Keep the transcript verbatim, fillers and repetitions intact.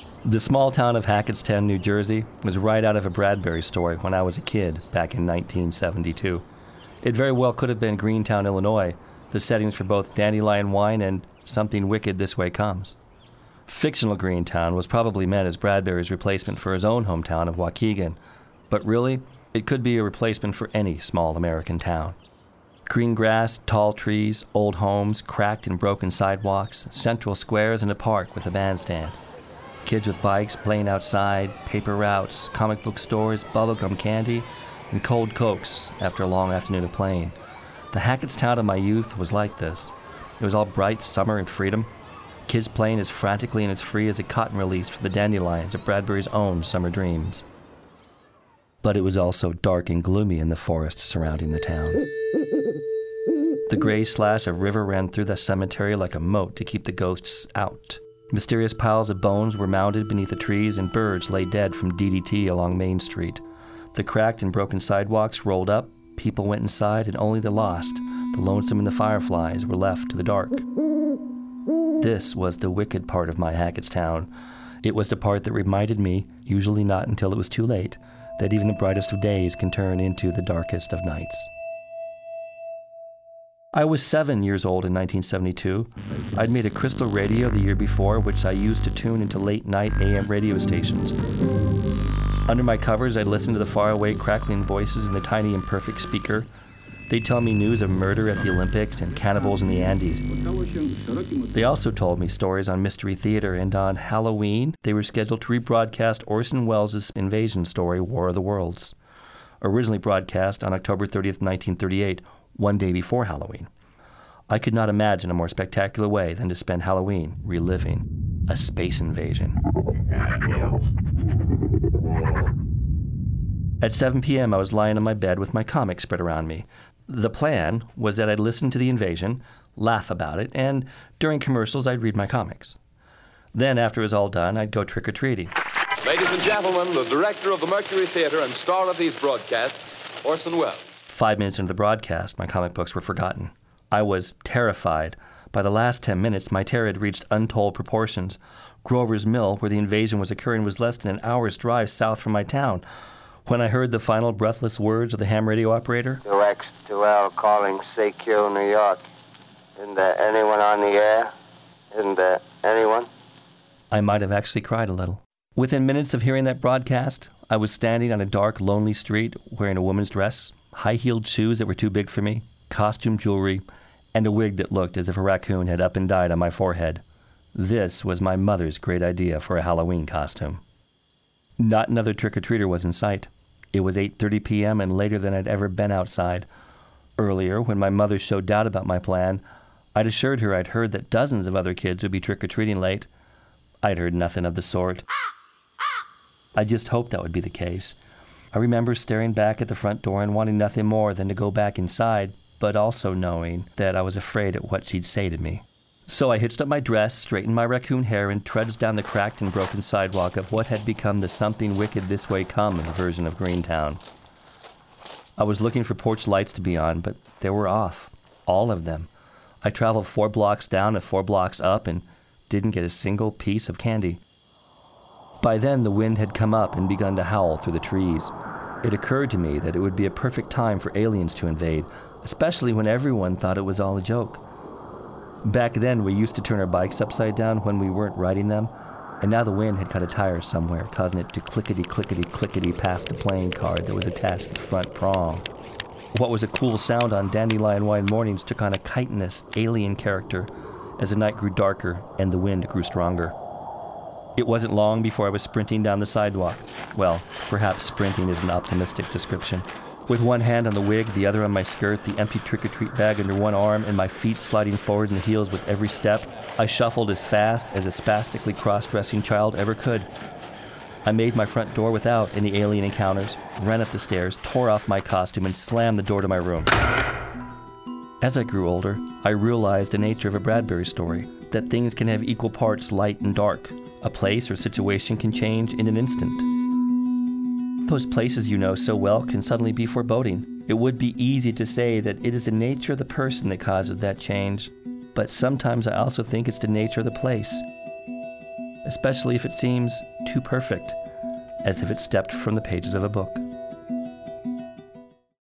The small town of Hackettstown, New Jersey, was right out of a Bradbury story when I was a kid back in nineteen seventy-two. It very well could have been Greentown, Illinois, the settings for both Dandelion Wine and Something Wicked This Way Comes. Fictional Greentown was probably meant as Bradbury's replacement for his own hometown of Waukegan, but really, it could be a replacement for any small American town. Green grass, tall trees, old homes, cracked and broken sidewalks, central squares, and a park with a bandstand. Kids with bikes playing outside, paper routes, comic book stores, bubblegum candy, and cold Cokes after a long afternoon of playing. The Hackettstown of my youth was like this. It was all bright summer and freedom. Kids playing as frantically and as free as a cotton release for the dandelions of Bradbury's own summer dreams. But it was also dark and gloomy in the forest surrounding the town. The gray slash of river ran through the cemetery like a moat to keep the ghosts out. Mysterious piles of bones were mounded beneath the trees, and birds lay dead from D D T along Main Street. The cracked and broken sidewalks rolled up, people went inside, and only the lost, the lonesome and the fireflies, were left to the dark. This was the wicked part of my Hackettstown. It was the part that reminded me, usually not until it was too late, that even the brightest of days can turn into the darkest of nights. I was seven years old in nineteen seventy-two. I'd made a crystal radio the year before, which I used to tune into late-night A M radio stations. Under my covers, I'd listen to the faraway crackling voices in the tiny imperfect speaker. They'd tell me news of murder at the Olympics and cannibals in the Andes. They also told me stories on Mystery Theater, and on Halloween, they were scheduled to rebroadcast Orson Welles' invasion story, War of the Worlds, originally broadcast on October thirtieth, nineteen thirty-eight, one day before Halloween. I could not imagine a more spectacular way than to spend Halloween reliving a space invasion. At seven p.m., I was lying on my bed with my comics spread around me. The plan was that I'd listen to the invasion, laugh about it, and during commercials, I'd read my comics. Then, after it was all done, I'd go trick-or-treating. Ladies and gentlemen, the director of the Mercury Theater and star of these broadcasts, Orson Welles. Five minutes into the broadcast, my comic books were forgotten. I was terrified. By the last ten minutes, my terror had reached untold proportions. Grover's Mill, where the invasion was occurring, was less than an hour's drive south from my town. When I heard the final breathless words of the ham radio operator, two X two L calling C Q, New York. Isn't there anyone on the air? Isn't there anyone? I might have actually cried a little. Within minutes of hearing that broadcast, I was standing on a dark, lonely street wearing a woman's dress, high-heeled shoes that were too big for me, costume jewelry, and a wig that looked as if a raccoon had up and died on my forehead. This was my mother's great idea for a Halloween costume. Not another trick-or-treater was in sight. It was eight thirty p.m. and later than I'd ever been outside. Earlier, when my mother showed doubt about my plan, I'd assured her I'd heard that dozens of other kids would be trick-or-treating late. I'd heard nothing of the sort. I just hoped that would be the case. I remember staring back at the front door and wanting nothing more than to go back inside, but also knowing that I was afraid at what she'd say to me. So I hitched up my dress, straightened my raccoon hair, and trudged down the cracked and broken sidewalk of what had become the Something Wicked This Way Comes version of Greentown. I was looking for porch lights to be on, but they were off. All of them. I traveled four blocks down and four blocks up and didn't get a single piece of candy. By then, the wind had come up and begun to howl through the trees. It occurred to me that it would be a perfect time for aliens to invade, especially when everyone thought it was all a joke. Back then, we used to turn our bikes upside down when we weren't riding them, and now the wind had cut a tire somewhere, causing it to clickety-clickety-clickety past the playing card that was attached to the front prong. What was a cool sound on Dandelion Wine mornings took on a chitinous, alien character as the night grew darker and the wind grew stronger. It wasn't long before I was sprinting down the sidewalk. Well, perhaps sprinting is an optimistic description. With one hand on the wig, the other on my skirt, the empty trick-or-treat bag under one arm, and my feet sliding forward in the heels with every step, I shuffled as fast as a spastically cross-dressing child ever could. I made my front door without any alien encounters, ran up the stairs, tore off my costume, and slammed the door to my room. As I grew older, I realized the nature of a Bradbury story, that things can have equal parts light and dark. A place or situation can change in an instant. Those places you know so well can suddenly be foreboding. It would be easy to say that it is the nature of the person that causes that change, but sometimes I also think it's the nature of the place. especially if it seems too perfect, as if it stepped from the pages of a book.